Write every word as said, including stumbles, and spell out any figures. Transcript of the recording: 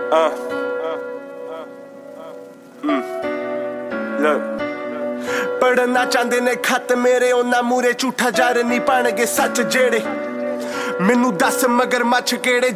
Uh. Mm. Look. ਪੜਨਾ ਚਾਹੁੰਦੇ ਨੇ ਖੱਤ ਮੇਰੇ ਉਹਨਾਂ ਮੂਰੇ ਝੂਠਾ ਜਰ ਨਹੀਂ ਪਾਣਗੇ ਸੱਚ ਜਿਹੜੇ ਮੈਨੂੰ ਦੱਸ ਮਗਰ ਮੱਛ ਕਿਹੜੇ